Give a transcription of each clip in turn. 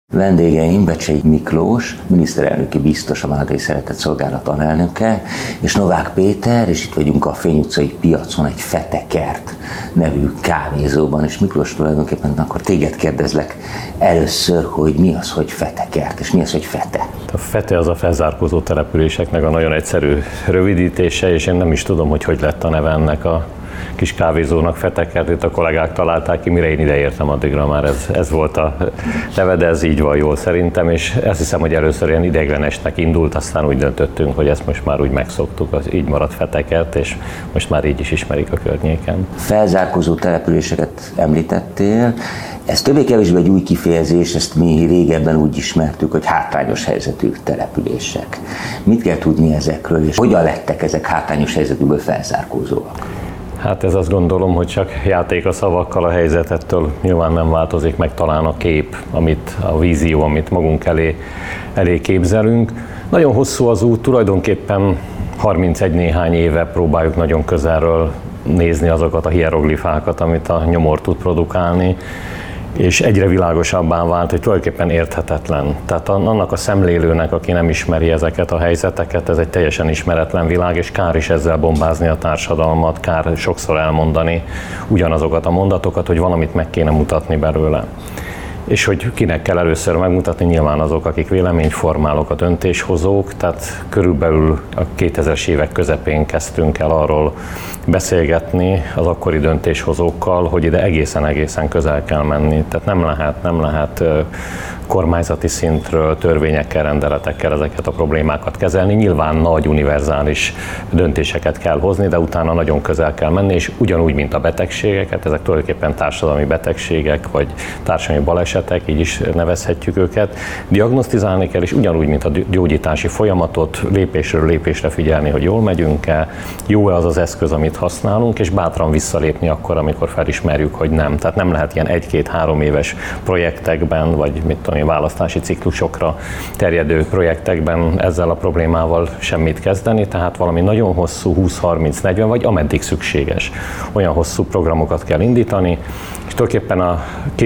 Vendégeim Becsey Miklós, miniszterelnöki biztos, a Máltai Szeretett Szolgálat alelnöke, és Novák Péter, és itt vagyunk a Fény utcai piacon egy Fete Kert nevű kávézóban, és Miklós, tulajdonképpen akkor téged kérdezlek először, hogy mi az, hogy Fete Kert, és mi az, hogy Fete? A Fete az a felzárkózó településeknek a nagyon egyszerű rövidítése, és én nem is tudom, hogy lett a neve ennek a kis kávézónak. Fete Kert, itt a kollégák találták ki, mire én ideértem, addigra már ez volt a neve, de ez így van jól szerintem, és azt hiszem, hogy először ilyen ideiglenesnek indult, aztán úgy döntöttünk, hogy ezt most már úgy megszoktuk, az így maradt Fete Kert, és most már így is ismerik a környéken. Felzárkózó településeket említettél, ez többé-kevésbé egy új kifejezés, ezt mi régebben úgy ismertük, hogy hátrányos helyzetű települések. Mit kell tudni ezekről, és hogyan lettek ezek hátrányos helyzetűből felzárkózóak? Hát ez azt gondolom, hogy csak játék a szavakkal, a helyzetettől nyilván nem változik meg talán a kép, a vízió, amit magunk elé képzelünk. Nagyon hosszú az út, tulajdonképpen 31 néhány éve próbáljuk nagyon közelről nézni azokat a hieroglifákat, amit a nyomor tud produkálni, és egyre világosabbá vált, hogy tulajdonképpen érthetetlen. Tehát annak a szemlélőnek, aki nem ismeri ezeket a helyzeteket, ez egy teljesen ismeretlen világ, és kár is ezzel bombázni a társadalmat, kár sokszor elmondani ugyanazokat a mondatokat, hogy valamit meg kéne mutatni belőle. És hogy kinek kell először megmutatni, nyilván azok, akik véleményformálók, a döntéshozók, tehát körülbelül a 2000-es évek közepén kezdtünk el arról beszélgetni az akkori döntéshozókkal, hogy ide egészen közel kell menni. Tehát nem lehet kormányzati szintről, törvényekkel, rendeletekkel ezeket a problémákat kezelni. Nyilván nagy, univerzális döntéseket kell hozni, de utána nagyon közel kell menni, és ugyanúgy, mint a betegségeket, ezek tulajdonképpen társadalmi betegségek, vagy társadalmi balesetek, így is nevezhetjük őket, diagnosztizálni kell, és ugyanúgy, mint a gyógyítási folyamatot, lépésről lépésre figyelni, hogy jól megyünk-e, jó-e az az eszköz, amit használunk, és bátran visszalépni akkor, amikor felismerjük, hogy nem. Tehát nem lehet ilyen 1-2-3 éves projektekben, vagy mit tudom, választási ciklusokra terjedő projektekben ezzel a problémával semmit kezdeni, tehát valami nagyon hosszú, 20-30-40, vagy ameddig szükséges. Olyan hosszú programokat kell indítani, és tulajdonképpen a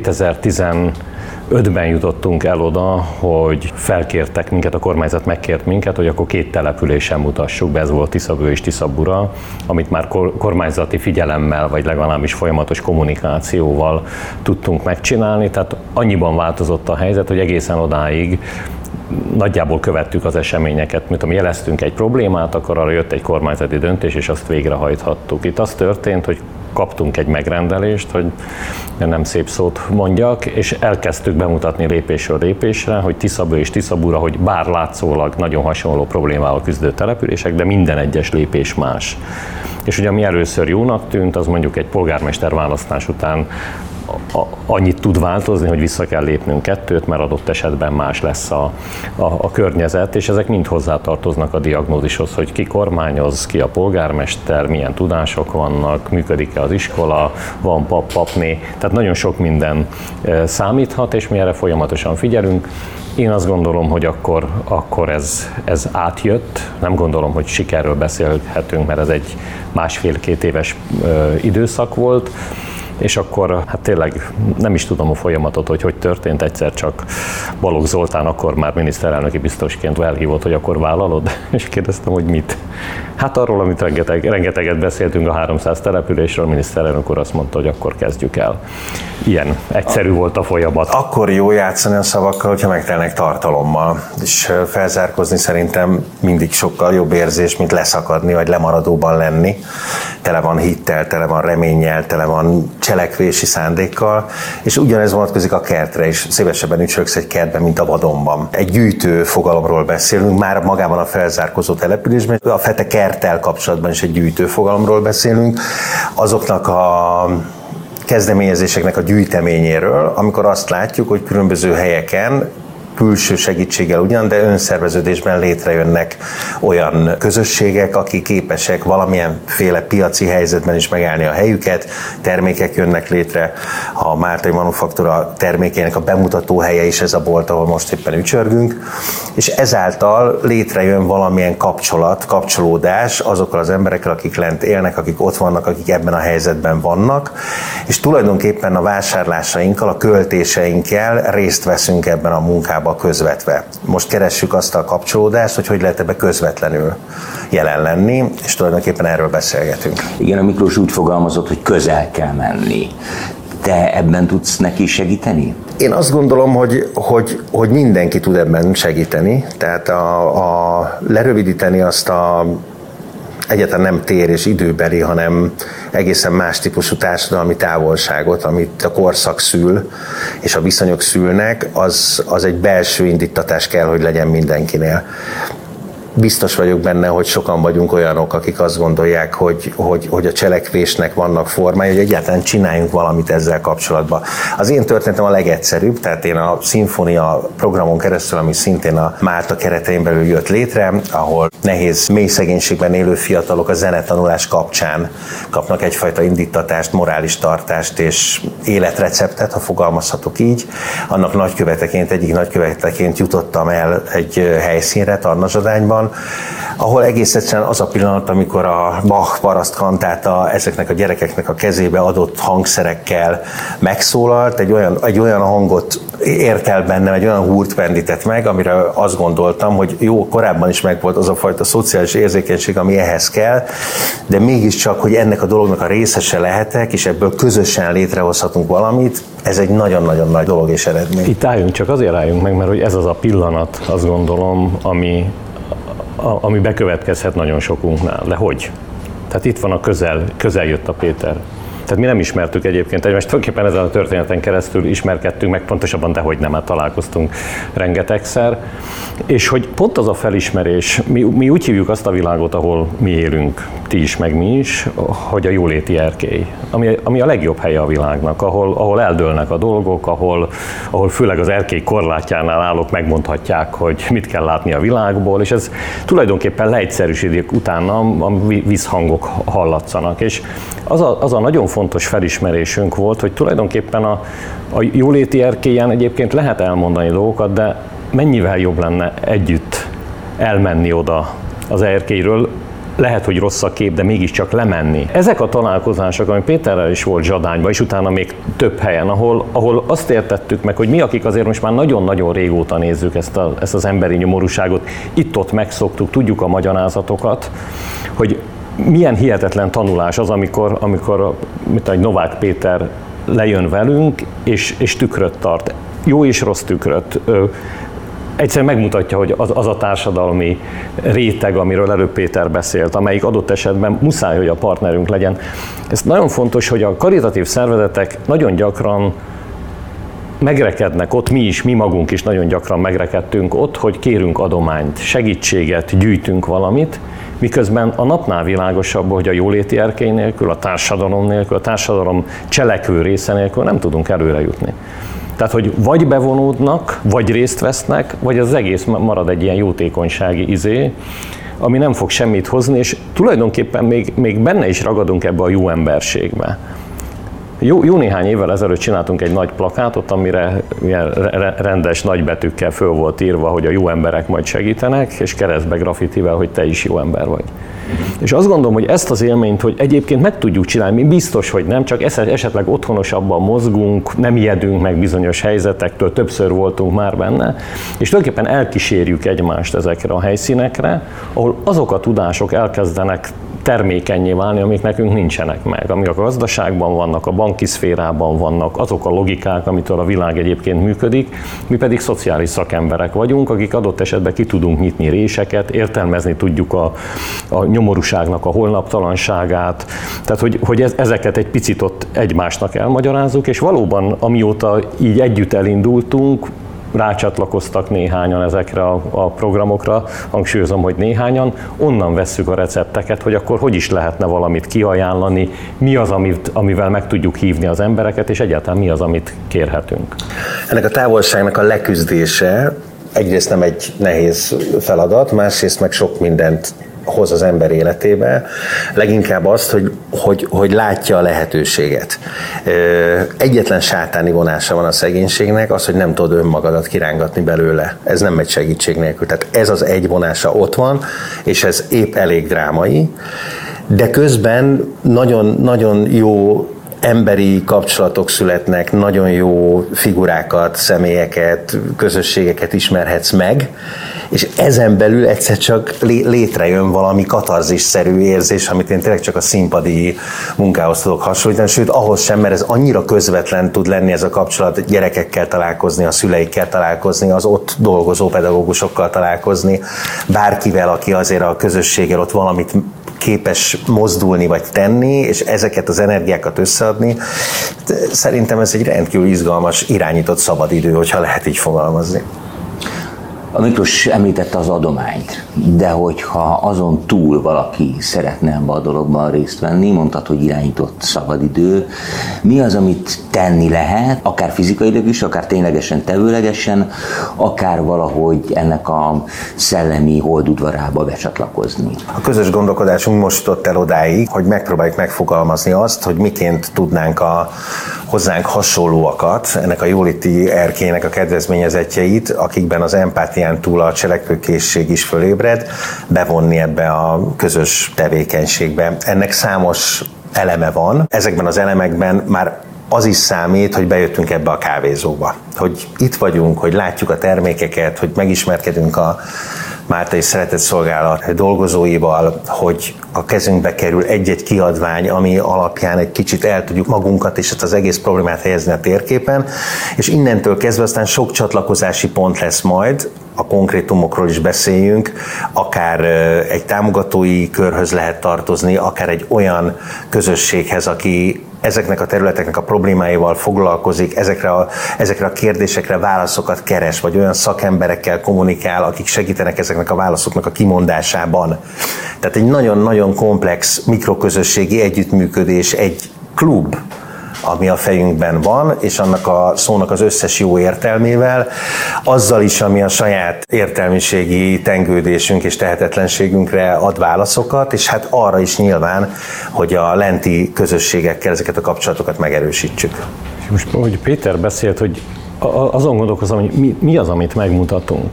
2015-ben jutottunk el oda, hogy felkértek minket, a kormányzat megkért minket, hogy akkor 2 településen mutassuk be, ez volt Tiszabő és Tiszabura, amit már kormányzati figyelemmel, vagy legalábbis folyamatos kommunikációval tudtunk megcsinálni, tehát annyiban változott a helyzet, hogy egészen odáig nagyjából követtük az eseményeket, mint ami jeleztünk egy problémát, akkor arra jött egy kormányzati döntés, és azt végrehajthattuk. Itt az történt, hogy kaptunk egy megrendelést, hogy nem szép szót mondjak, és elkezdtük bemutatni lépésről lépésre, hogy Tiszabő és Tiszabura, hogy bár látszólag nagyon hasonló problémával küzdő települések, de minden egyes lépés más. És ugye ami először jónak tűnt, az mondjuk egy polgármester választás után annyit tud változni, hogy vissza kell lépnünk 2, mert adott esetben más lesz a környezet, és ezek mind hozzátartoznak a diagnózishoz, hogy ki kormányoz, ki a polgármester, milyen tudások vannak, működik-e az iskola, van papné, tehát nagyon sok minden számíthat, és mi erre folyamatosan figyelünk. Én azt gondolom, hogy akkor ez átjött, nem gondolom, hogy sikerről beszélhetünk, mert ez egy 1,5-2 éves időszak volt, és akkor hát tényleg nem is tudom a folyamatot, hogy történt, egyszer csak Balogh Zoltán akkor már miniszterelnöki biztosként elhívott, hogy akkor vállalod, és kérdeztem, hogy mit. Hát arról, amit rengeteget beszéltünk a 300 településről, a miniszterelnök úr azt mondta, hogy akkor kezdjük el. Ilyen egyszerű volt a folyamat. Akkor jó játszani a szavakkal, hogyha megtelnek tartalommal, és felzárkózni szerintem mindig sokkal jobb érzés, mint leszakadni, vagy lemaradóban lenni. Tele van hittel, tele van reménnyel, tele van cselekvési szándékkal, és ugyanez vonatkozik a kertre is. Szívesebben ücsörögsz egy kertben, mint a vadonban. Egy gyűjtő fogalomról beszélünk, már magában a felzárkózó településben, a Fete Kerttel kapcsolatban is egy gyűjtő fogalomról beszélünk. Azoknak a kezdeményezéseknek a gyűjteményéről, amikor azt látjuk, hogy különböző helyeken külső segítséggel ugyan, de önszerveződésben létrejönnek olyan közösségek, akik képesek valamilyenféle piaci helyzetben is megállni a helyüket, termékek jönnek létre. A Máltai Manufaktúra termékének a bemutató helye is ez a bolt, ahol most éppen ücsörgünk, és ezáltal létrejön valamilyen kapcsolódás azokkal az emberekkel, akik lent élnek, akik ott vannak, akik ebben a helyzetben vannak, és tulajdonképpen a vásárlásainkkal, a költéseinkkel részt veszünk ebben a munkában közvetve. Most keressük azt a kapcsolódást, hogy lehet ebbe közvetlenül jelen lenni, és tulajdonképpen erről beszélgetünk. Igen, a Miklós úgy fogalmazott, hogy közel kell menni. Te ebben tudsz neki segíteni? Én azt gondolom, hogy mindenki tud ebben segíteni, tehát lerövidíteni azt egyáltalán nem tér és időbeli, hanem egészen más típusú társadalmi távolságot, amit a korszak szül, és a viszonyok szülnek, az egy belső indítatás kell, hogy legyen mindenkinél. Biztos vagyok benne, hogy sokan vagyunk olyanok, akik azt gondolják, hogy a cselekvésnek vannak formái, hogy egyáltalán csináljunk valamit ezzel kapcsolatban. Az én történetem a legegyszerűbb, tehát én a Szimfónia programon keresztül, ami szintén a Málta keretein belül jött létre, ahol nehéz, mély szegénységben élő fiatalok a zenetanulás kapcsán kapnak egyfajta indítatást, morális tartást és életreceptet, ha fogalmazhatok így. Annak egyik nagyköveteként jutottam el egy helyszínre, Tarnazsadányban, ahol egész egyszerűen az a pillanat, amikor a Bach paraszt kantáta ezeknek a gyerekeknek a kezébe adott hangszerekkel megszólalt, egy olyan hangot ért el bennem, egy olyan húrt pendített meg, amire azt gondoltam, hogy jó, korábban is megvolt az a fajta szociális érzékenység, ami ehhez kell, de mégiscsak, hogy ennek a dolognak a részese lehetek, és ebből közösen létrehozhatunk valamit, ez egy nagyon-nagyon nagy dolog és eredmény. Itt csak azért álljunk meg, mert hogy ez az a pillanat, azt gondolom, ami bekövetkezhet nagyon sokunknál. De hogy? Tehát itt van a közel jött a Péter. Tehát mi nem ismertük egyébként egymást, tulajdonképpen ezen a történeten keresztül ismerkedtünk meg, pontosabban dehogy nem, mert találkoztunk rengetegszer. És hogy pont az a felismerés, mi úgy hívjuk azt a világot, ahol mi élünk, ti is, meg mi is, hogy a jóléti erkély, ami a legjobb helye a világnak, ahol eldőlnek a dolgok, ahol főleg az erkély korlátjánál állók megmondhatják, hogy mit kell látni a világból, és ez tulajdonképpen leegyszerűsödik utána, a vízhangok hallatszanak. És az a nagyon fontos felismerésünk volt, hogy tulajdonképpen a jóléti erkélyen egyébként lehet elmondani dolgokat, de mennyivel jobb lenne együtt elmenni oda az erkélyről, lehet, hogy rossz a kép, de mégiscsak lemenni. Ezek a találkozások, ami Péterrel is volt Zsadányban, és utána még több helyen, ahol azt értettük meg, hogy mi, akik azért most már nagyon-nagyon régóta nézzük ezt az emberi nyomorúságot, itt-ott megszoktuk, tudjuk a magyarázatokat, hogy milyen hihetetlen tanulás az, amikor Novák Péter lejön velünk, és tükröt tart. Jó és rossz tükröt. Egyszerűen megmutatja, hogy az a társadalmi réteg, amiről előbb Péter beszélt, amelyik adott esetben muszáj, hogy a partnerünk legyen. Ez nagyon fontos, hogy a karitatív szervezetek nagyon gyakran megrekednek ott, mi magunk is nagyon gyakran megrekedtünk ott, hogy kérünk adományt, segítséget, gyűjtünk valamit, miközben a napnál világosabb, hogy a jóléti erkély nélkül, a társadalom nélkül, a társadalom cselekvő része nélkül nem tudunk előre jutni. Tehát, hogy vagy bevonódnak, vagy részt vesznek, vagy az egész marad egy ilyen jótékonysági izé, ami nem fog semmit hozni, és tulajdonképpen még benne is ragadunk ebbe a jó emberségbe. Jó néhány évvel ezelőtt csináltunk egy nagy plakátot, amire ilyen rendes nagybetűkkel föl volt írva, hogy a jó emberek majd segítenek, és keresztbe graffitivel, hogy te is jó ember vagy. És azt gondolom, hogy ezt az élményt, hogy egyébként meg tudjuk csinálni, mi biztos, hogy nem, csak esetleg otthonosabban mozgunk, nem ijedünk meg bizonyos helyzetektől, többször voltunk már benne, és tulajdonképpen elkísérjük egymást ezekre a helyszínekre, ahol azok a tudások elkezdenek termékennyé válni, amik nekünk nincsenek meg, amik a gazdaságban vannak, a banki szférában vannak, azok a logikák, amitől a világ egyébként működik, mi pedig szociális szakemberek vagyunk, akik adott esetben ki tudunk nyitni réseket, értelmezni tudjuk a nyomorúságnak a holnaptalanságát, tehát hogy ezeket egy picit ott egymásnak elmagyarázzuk, és valóban amióta így együtt elindultunk, rácsatlakoztak néhányan ezekre a programokra, hangsúlyozom, hogy néhányan, onnan vesszük a recepteket, hogy akkor hogy is lehetne valamit kiajánlani, mi az, amivel meg tudjuk hívni az embereket, és egyáltalán mi az, amit kérhetünk. Ennek a távolságnak a leküzdése egyrészt nem egy nehéz feladat, másrészt meg sok mindent hoz az ember életébe, leginkább azt, hogy látja a lehetőséget. Egyetlen sátáni vonása van a szegénységnek, az, hogy nem tudod önmagadat kirángatni belőle. Ez nem megy segítség nélkül. Tehát ez az egy vonása ott van, és ez épp elég drámai, de közben nagyon, nagyon jó emberi kapcsolatok születnek, nagyon jó figurákat, személyeket, közösségeket ismerhetsz meg, és ezen belül egyszer csak létrejön valami katarzisszerű érzés, amit én tényleg csak a színpadi munkához tudok hasonlítani, sőt ahhoz sem, mert ez annyira közvetlen tud lenni ez a kapcsolat, gyerekekkel találkozni, a szüleikkel találkozni, az ott dolgozó pedagógusokkal találkozni, bárkivel, aki azért a közösséggel ott valamit képes mozdulni vagy tenni, és ezeket az energiákat összeadni. Szerintem ez egy rendkívül izgalmas, irányított szabadidő, hogyha lehet így fogalmazni. A Miklós említette az adományt, de hogyha azon túl valaki szeretne ebbe a dologban részt venni, mondtad, hogy irányított szabadidő, mi az, amit tenni lehet, akár fizikailag is, akár ténylegesen tevőlegesen, akár valahogy ennek a szellemi holdudvarába becsatlakozni? A közös gondolkodásunk most jutott el odáig, hogy megpróbáljuk megfogalmazni azt, hogy miként tudnánk a hozzánk hasonlóakat, ennek a jóléti erkélynek a kedvezményezettjeit, akikben az empátián túl a cselekvőkészség is fölébred, bevonni ebbe a közös tevékenységbe. Ennek számos eleme van. Ezekben az elemekben már az is számít, hogy bejöttünk ebbe a kávézóba. Hogy itt vagyunk, hogy látjuk a termékeket, hogy megismerkedünk a Máltai Szeretett Szolgálat dolgozóival, hogy a kezünkbe kerül egy-egy kiadvány, ami alapján egy kicsit el tudjuk magunkat és az egész problémát helyezni a térképen, és innentől kezdve aztán sok csatlakozási pont lesz majd, a konkrétumokról is beszéljünk, akár egy támogatói körhöz lehet tartozni, akár egy olyan közösséghez, aki ezeknek a területeknek a problémáival foglalkozik, ezekre a kérdésekre válaszokat keres, vagy olyan szakemberekkel kommunikál, akik segítenek ezeknek a válaszoknak a kimondásában. Tehát egy nagyon-nagyon komplex mikroközösségi együttműködés, egy klub, ami a fejünkben van, és annak a szónak az összes jó értelmével, azzal is, ami a saját értelmiségi tengődésünk és tehetetlenségünkre ad válaszokat, és hát arra is nyilván, hogy a lenti közösségekkel ezeket a kapcsolatokat megerősítsük. Most, hogy Péter beszélt, hogy azon gondolkozom, hogy mi az, amit megmutatunk.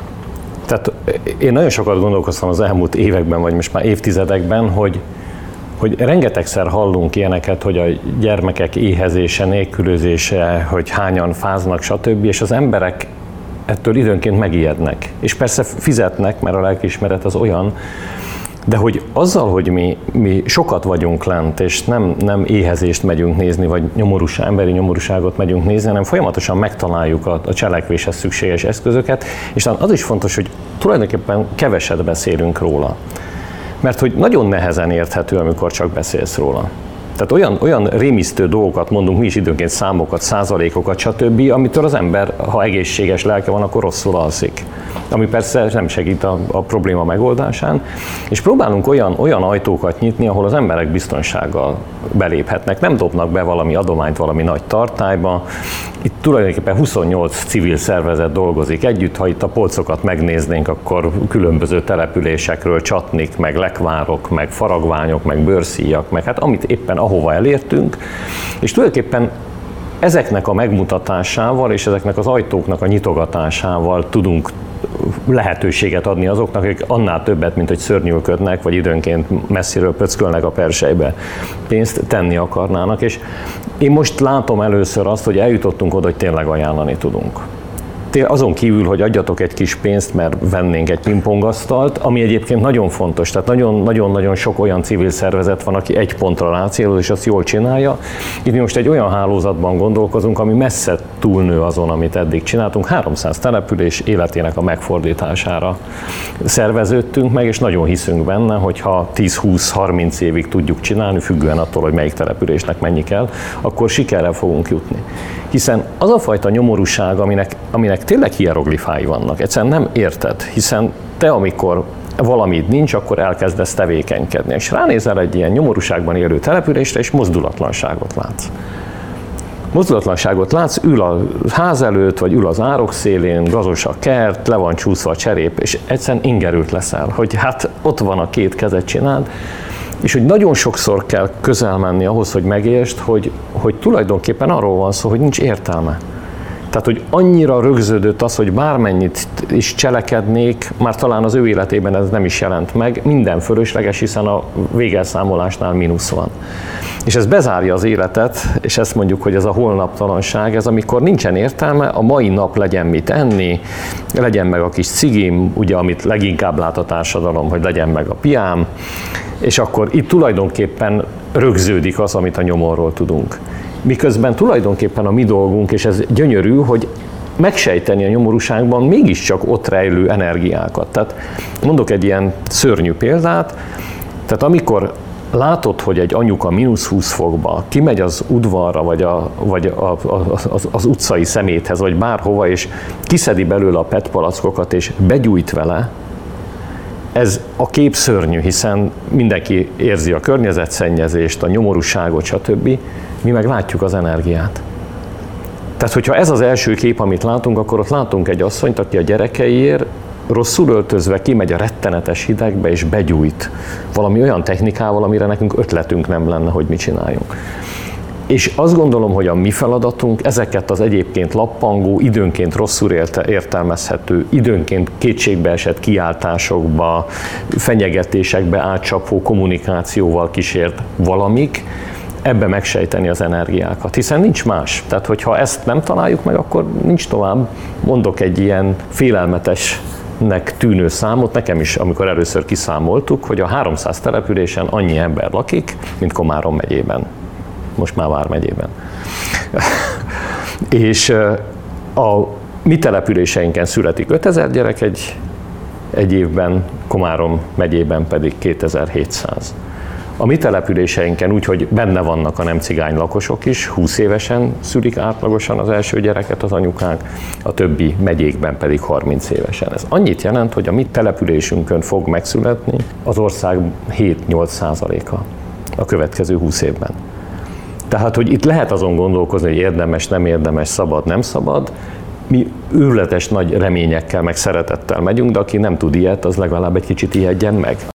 Tehát én nagyon sokat gondolkoztam az elmúlt években, vagy most már évtizedekben, hogy rengetegszer hallunk ilyeneket, hogy a gyermekek éhezése, nélkülözése, hogy hányan fáznak, stb. És az emberek ettől időnként megijednek. És persze fizetnek, mert a lelkiismeret az olyan, de hogy azzal, hogy mi sokat vagyunk lent, és nem éhezést megyünk nézni, vagy emberi nyomorúságot megyünk nézni, hanem folyamatosan megtaláljuk a cselekvéshez szükséges eszközöket, és az is fontos, hogy tulajdonképpen keveset beszélünk róla. Mert hogy nagyon nehezen érthető, amikor csak beszélsz róla. Tehát olyan rémisztő dolgokat mondunk, mi is időnként számokat, százalékokat, stb., amitől az ember, ha egészséges lelke van, akkor rosszul alszik. Ami persze nem segít a probléma megoldásán. És próbálunk olyan ajtókat nyitni, ahol az emberek biztonsággal beléphetnek. Nem dobnak be valami adományt valami nagy tartályba. Itt tulajdonképpen 28 civil szervezet dolgozik együtt. Ha itt a polcokat megnéznénk, akkor különböző településekről csatnik, meg lekvárok, meg faragványok, meg bőrszíjak, meg hát amit éppen ahova elértünk. És tulajdonképpen ezeknek a megmutatásával és ezeknek az ajtóknak a nyitogatásával tudunk lehetőséget adni azoknak, akik annál többet, mint hogy szörnyűködnek, vagy időnként messziről pöckölnek a persejbe, pénzt tenni akarnának. És én most látom először azt, hogy eljutottunk oda, hogy tényleg ajánlani tudunk. Azon kívül, hogy adjatok egy kis pénzt, mert vennénk egy pingpongasztalt, ami egyébként nagyon fontos, tehát nagyon-nagyon sok olyan civil szervezet van, aki egy pontra rácéloz, és azt jól csinálja. Itt mi most egy olyan hálózatban gondolkozunk, ami messze túlnő azon, amit eddig csináltunk. 300 település életének a megfordítására szerveződtünk meg, és nagyon hiszünk benne, hogy ha 10-20-30 évig tudjuk csinálni, függően attól, hogy melyik településnek mennyi kell, akkor sikerrel fogunk jutni. Hiszen az a fajta nyomorúság, aminek tényleg hieroglifái vannak, egyszerűen nem érted, hiszen te, amikor valamit nincs, akkor elkezdesz tevékenykedni, és ránézel egy ilyen nyomorúságban élő településre, és mozdulatlanságot látsz. Mozdulatlanságot látsz, ül a ház előtt, vagy ül az árok szélén, gazos a kert, le van csúszva a cserép, és egyszerűen ingerült leszel, hogy hát ott van a két kezet csináld, és hogy nagyon sokszor kell közel menni ahhoz, hogy megértsd, hogy tulajdonképpen arról van szó, hogy nincs értelme. Tehát, hogy annyira rögződött az, hogy bármennyit is cselekednék, már talán az ő életében ez nem is jelent meg, minden fölösleges, hiszen a végelszámolásnál mínusz van. És ez bezárja az életet, és ezt mondjuk, hogy ez a holnaptalanság, ez amikor nincsen értelme, a mai nap legyen mit enni, legyen meg a kis cigim, ugye, amit leginkább lát a társadalom, hogy legyen meg a piám, és akkor itt tulajdonképpen rögződik az, amit a nyomorról tudunk. Miközben tulajdonképpen a mi dolgunk, és ez gyönyörű, hogy megsejteni a nyomorúságban mégiscsak ott rejlő energiákat. Tehát mondok egy ilyen szörnyű példát, tehát amikor látod, hogy egy anyuka -20 fokba kimegy az udvarra, vagy az utcai szeméthez, vagy bárhova, és kiszedi belőle a PET palackokat, és begyújt vele, ez a kép szörnyű, hiszen mindenki érzi a környezetszennyezést, a nyomorúságot, stb. Mi meg látjuk az energiát. Tehát, hogyha ez az első kép, amit látunk, akkor ott látunk egy asszonyt, aki a gyerekeiért rosszul öltözve kimegy a rettenetes hidegbe és begyújt valami olyan technikával, amire nekünk ötletünk nem lenne, hogy mit csináljunk. És azt gondolom, hogy a mi feladatunk ezeket az egyébként lappangó, időnként rosszul értelmezhető, időnként kétségbeesett kiáltásokba, fenyegetésekbe átcsapó kommunikációval kísért valamik, ebbe megsejteni az energiákat, hiszen nincs más. Tehát, hogyha ezt nem találjuk meg, akkor nincs tovább. Mondok egy ilyen félelmetesnek tűnő számot, nekem is, amikor először kiszámoltuk, hogy a 300 településen annyi ember lakik, mint Komárom megyében. Most már vármegyében. És a mi településeinken születik 5000 gyerek egy évben, Komárom megyében pedig 2700. A mi településeinken úgy, hogy benne vannak a nem cigány lakosok is, 20 évesen szülik átlagosan az első gyereket az anyukák, a többi megyékben pedig 30 évesen. Ez annyit jelent, hogy a mi településünkön fog megszületni az ország 7-8%-a a következő 20 évben. Tehát, hogy itt lehet azon gondolkozni, hogy érdemes, nem érdemes, szabad, nem szabad. Mi őrületes nagy reményekkel, meg szeretettel megyünk, de aki nem tud ilyet, az legalább egy kicsit ijedjen meg.